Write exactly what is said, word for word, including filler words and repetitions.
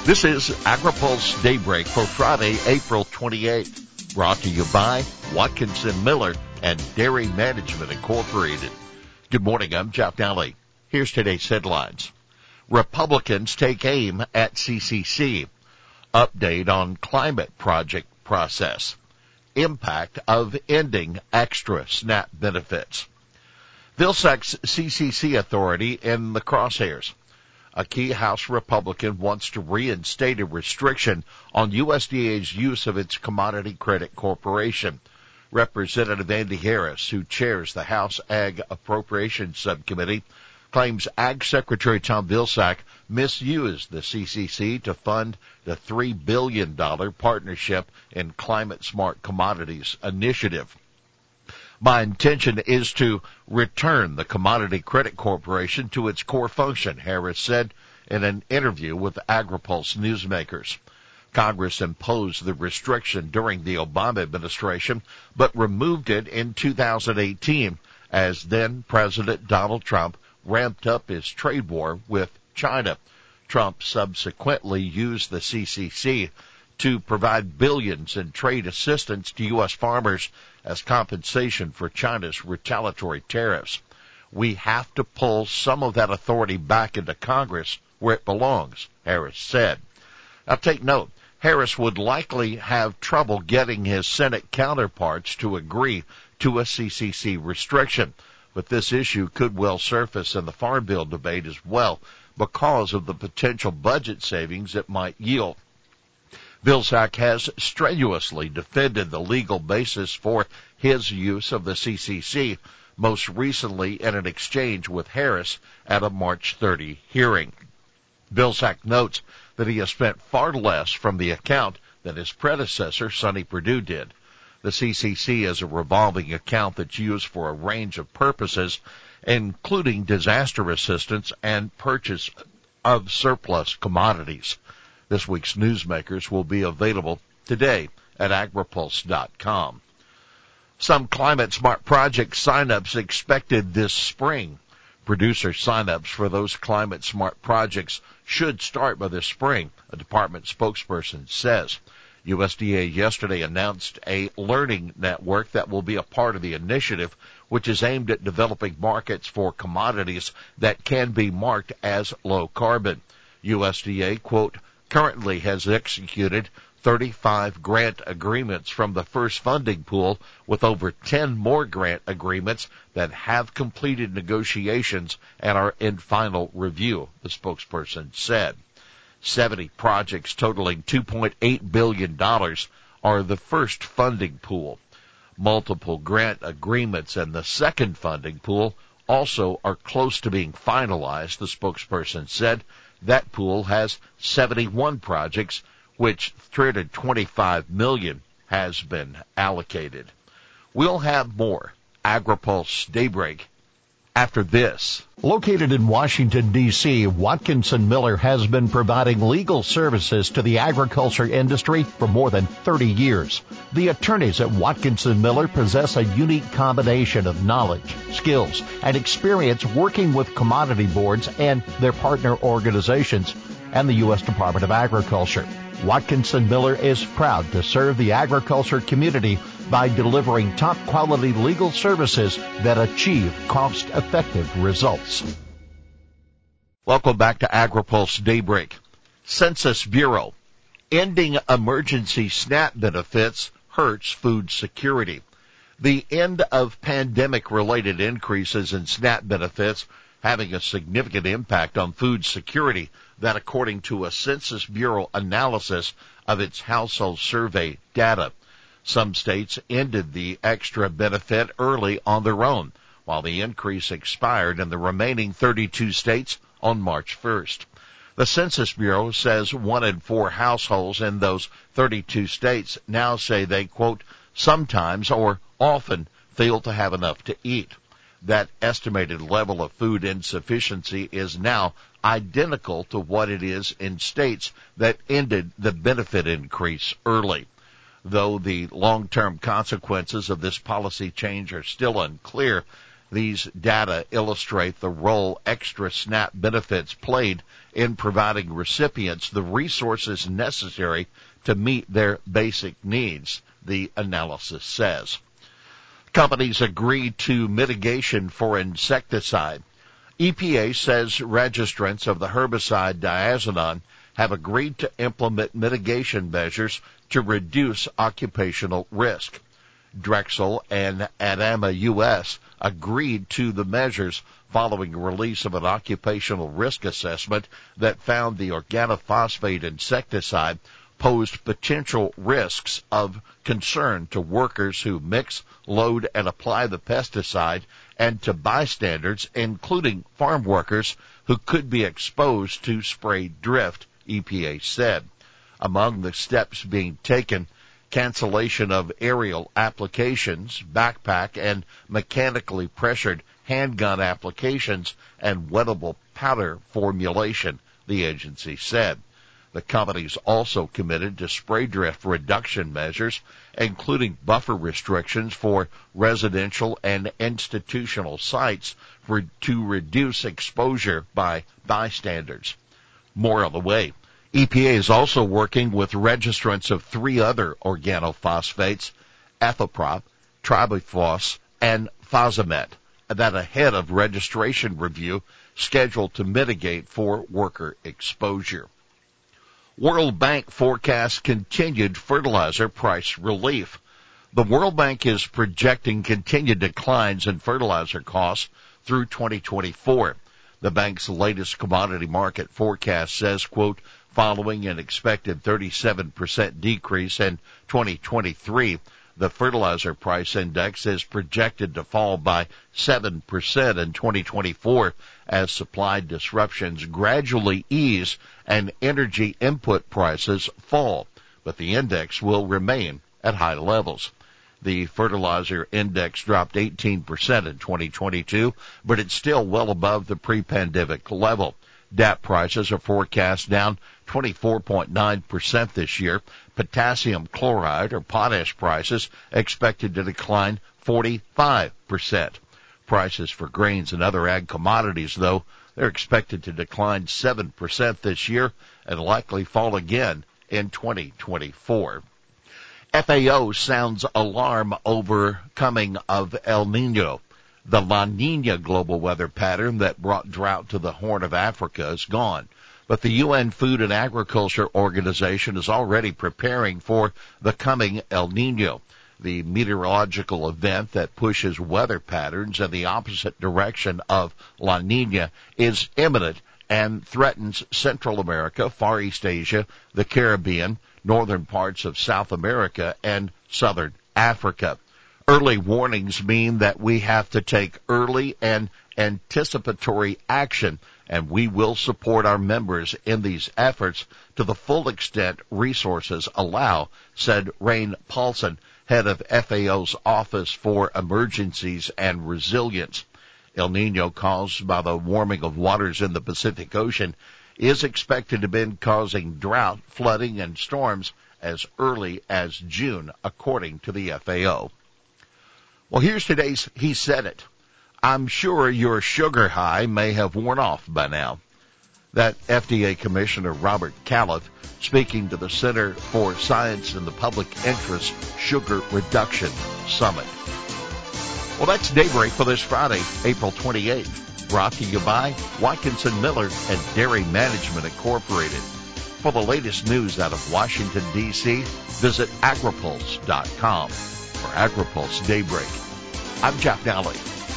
This is AgriPulse Daybreak for Friday, April twenty-eighth, brought to you by Watkinson Miller and Dairy Management Incorporated. Good morning, I'm Jeff Daly. Here's today's headlines. Republicans take aim at C C C. Update on climate project process. Impact of ending extra SNAP benefits. Vilsack's C C C authority in the crosshairs. A key House Republican wants to reinstate a restriction on U S D A's use of its Commodity Credit Corporation. Representative Andy Harris, who chairs the House Ag Appropriations Subcommittee, claims Ag Secretary Tom Vilsack misused the C C C to fund the three billion dollars Partnership in Climate Smart Commodities initiative. My intention is to return the Commodity Credit Corporation to its core function, Harris said in an interview with AgriPulse newsmakers. Congress imposed the restriction during the Obama administration, but removed it in two thousand eighteen as then-President Donald Trump ramped up his trade war with China. Trump subsequently used the C C C to provide billions in trade assistance to U S farmers as compensation for China's retaliatory tariffs. We have to pull some of that authority back into Congress where it belongs, Harris said. Now take note, Harris would likely have trouble getting his Senate counterparts to agree to a C C C restriction, but this issue could well surface in the Farm Bill debate as well because of the potential budget savings it might yield. Vilsack has strenuously defended the legal basis for his use of the C C C, most recently in an exchange with Harris at a March thirtieth hearing. Vilsack notes that he has spent far less from the account than his predecessor, Sonny Perdue, did. The C C C is a revolving account that's used for a range of purposes, including disaster assistance and purchase of surplus commodities. This week's newsmakers will be available today at agripulse dot com. Some climate smart project signups expected this spring. Producer signups for those climate smart projects should start by this spring, a department spokesperson says. U S D A yesterday announced a learning network that will be a part of the initiative, which is aimed at developing markets for commodities that can be marked as low carbon. U S D A, quote, currently has executed thirty-five grant agreements from the first funding pool, with over ten more grant agreements that have completed negotiations and are in final review, the spokesperson said. seventy projects totaling two point eight billion dollars are the first funding pool. Multiple grant agreements in the second funding pool also are close to being finalized, the spokesperson said. That pool has seventy-one projects, which three hundred twenty-five million dollars has been allocated. We'll have more AgriPulse Daybreak after this. Located in Washington, D C, Watkinson Miller has been providing legal services to the agriculture industry for more than thirty years. The attorneys at Watkinson Miller possess a unique combination of knowledge, skills, and experience working with commodity boards and their partner organizations and the U S Department of Agriculture. Watkinson Miller is proud to serve the agriculture community by delivering top-quality legal services that achieve cost-effective results. Welcome back to AgriPulse Daybreak. Census Bureau. Ending emergency SNAP benefits hurts food security. The end of pandemic-related increases in SNAP benefits having a significant impact on food security, that according to a Census Bureau analysis of its household survey data. Some states ended the extra benefit early on their own, while the increase expired in the remaining thirty-two states on March first. The Census Bureau says one in four households in those thirty-two states now say they, quote, sometimes or often fail to have enough to eat. That estimated level of food insufficiency is now identical to what it is in states that ended the benefit increase early. Though the long-term consequences of this policy change are still unclear, These data illustrate the role extra SNAP benefits played in providing recipients the resources necessary to meet their basic needs, the analysis says. Companies agreed to mitigation for insecticide. E P A says registrants of the herbicide diazinon have agreed to implement mitigation measures to reduce occupational risk. Drexel and Adama U S agreed to the measures following the release of an occupational risk assessment that found the organophosphate insecticide posed potential risks of concern to workers who mix, load, and apply the pesticide and to bystanders, including farm workers who could be exposed to spray drift, E P A said. Among the steps being taken, cancellation of aerial applications, backpack, and mechanically pressured handgun applications, and wettable powder formulation, the agency said. The companies also committed to spray drift reduction measures, including buffer restrictions for residential and institutional sites for, to reduce exposure by bystanders. More on the way. E P A is also working with registrants of three other organophosphates, ethoprop, tribifos, and Fosamet, that ahead of registration review scheduled to mitigate for worker exposure. World Bank forecasts continued fertilizer price relief. The World Bank is projecting continued declines in fertilizer costs through twenty twenty-four. The bank's latest commodity market forecast says, quote, following an expected thirty-seven percent decrease in twenty twenty-three, the fertilizer price index is projected to fall by seven percent in twenty twenty-four as supply disruptions gradually ease and energy input prices fall, but the index will remain at high levels. The fertilizer index dropped eighteen percent in twenty twenty-two, but it's still well above the pre-pandemic level. D A P prices are forecast down twenty-four point nine percent this year. Potassium chloride or potash prices expected to decline forty-five percent. Prices for grains and other ag commodities, though, they're expected to decline seven percent this year and likely fall again in twenty twenty-four. F A O sounds alarm over coming of El Nino. The La Nina global weather pattern that brought drought to the Horn of Africa is gone, but the U N Food and Agriculture Organization is already preparing for the coming El Nino, the meteorological event that pushes weather patterns in the opposite direction of La Nina is imminent and threatens Central America, Far East Asia, the Caribbean, northern parts of South America, and southern Africa. Early warnings mean that we have to take early and anticipatory action, and we will support our members in these efforts to the full extent resources allow, said Rain Paulson, head of F A O's Office for Emergencies and Resilience. El Nino, caused by the warming of waters in the Pacific Ocean, is expected to begin causing drought, flooding, and storms as early as June, according to the F A O. Well, here's today's He Said It. I'm sure your sugar high may have worn off by now. That F D A Commissioner Robert Califf speaking to the Center for Science in the Public Interest Sugar Reduction Summit. Well, that's Daybreak for this Friday, April twenty-eighth. Brought to you by Watkinson Miller and Dairy Management Incorporated. For the latest news out of Washington, D C, visit agripulse dot com. For AgriPulse Daybreak, I'm Jeff Nally.